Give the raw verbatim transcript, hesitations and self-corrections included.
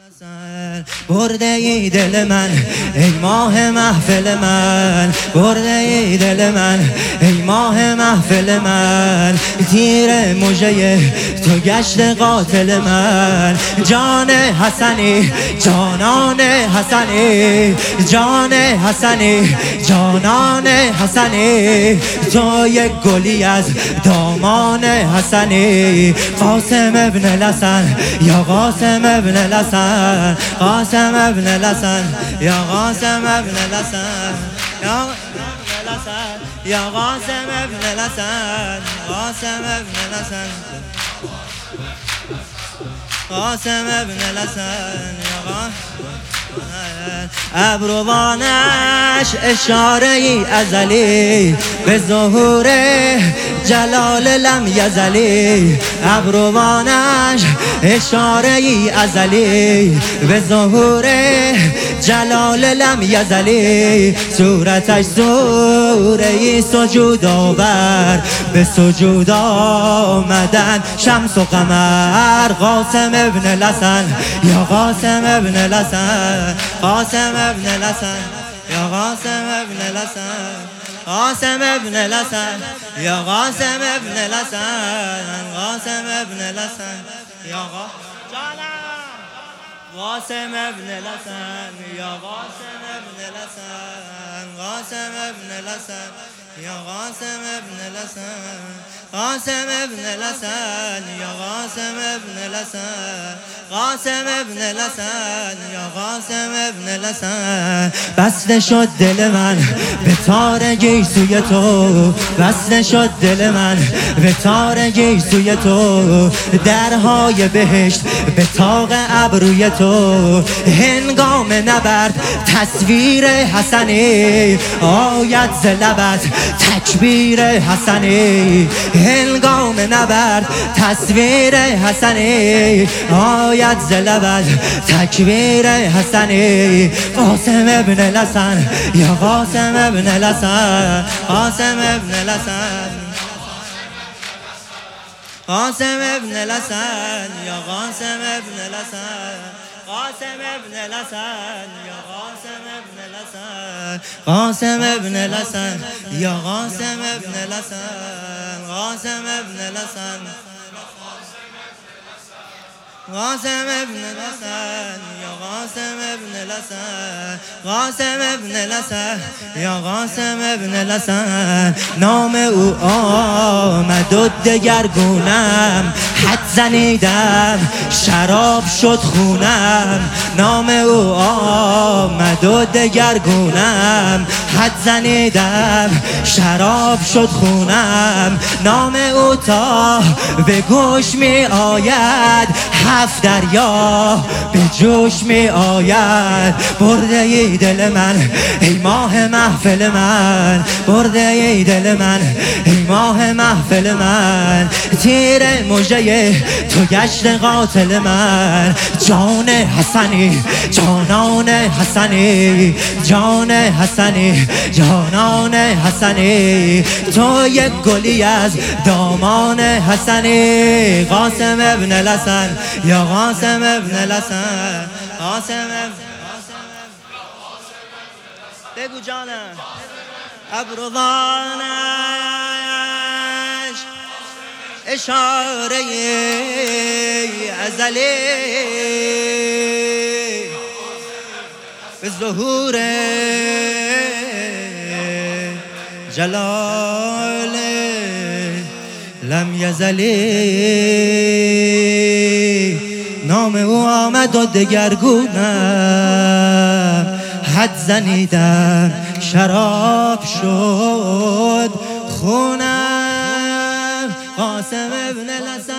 برده ای دل من ای ماه محفل من، برده ای دل من ای ماه محفل من، تیر مژه تو گشت قاتل من. جان حسنی جانان حسنی، جان حسنی جانان حسنی، تو یک گلی از دامان حسنی. قاسم ابن الحسن یا قاسم ابن الحسن، قاسم ابن الحسن یا قاسم ابن الحسن، یا الحسن یا قاسم ابن الحسن، قاسم ابن الحسن، قاسم ابن الحسن یا قاسم. ابروانش اشاره ای ازلی به ظهور جلال لم یزلی، ابروانش اشاره ای ازلی به ظهور جلال لم یزلی، صورتش سوره ای سجود آور به سجود آمدن شمس و قمر. قاسم ابن الحسن یا قاسم ابن الحسن، قاسم ابن الحسن یا قاسم ابن الحسن، قاسم ابن الحسن یا قاسم ابن الحسن، قاسم ابن الحسن یا قاسم ابن الحسن یا قاسم ابن الحسن، قاسم ابن الحسن یا قاسم ابن الحسن، قاسم ابن الحسن یا قاسم ابن الحسن، قاسم ابن الحسن یا قاسم ابن الحسن. بسته شد دل من به تارگی سوی تو، بسته شد دل من به تارگی سوی تو، درهای بهشت به طاق ابروی تو. هنگام نبرد تصویر حسنی آید ز لبت تکبیر حسنی، هنگام نبرد تصویر حسنی آید ز لبت تکبیر حسنی. قاسم ابن الحسن یا قاسم ابن الحسن، قاسم ابن الحسن، قاسم ابن الحسن یا قاسم ابن الحسن، قاسم ابن الحسن یا قاسم ابن الحسن، قاسم ابن الحسن یا قاسم ابن الحسن، قاسم ابن الحسن، قاسم ابن الحسن یا قاسم ابن الحسن، قاسم ابن الحسن یا قاسم ابن الحسن. نام او آمد و دگرگونم حد زنیدم شراب شد خونم، نام او آمد و دگرگونم حد زنیدم شراب شد خونم، نام او تا به گوش می آید هفت دریا به جوش می آید. برده ای دل من ای ماه محفل من، برده ای دل من ای ماه محفل من، تیر مژه تو گشت قاتل من. جان حسنی جانان حسنی، جان حسنی جانان حسنی، تو یک گلی از دامان حسنی. قاسم ابن الحسن یا قاسم ابن الحسن، قاسم ابن بگو جانم. ابروانش اشاره ازلی به ظهور جلال لم یزلی، نام او آمد و دگرگونم حد زنیدم شراب شد خونم. قاسم ابن الحسن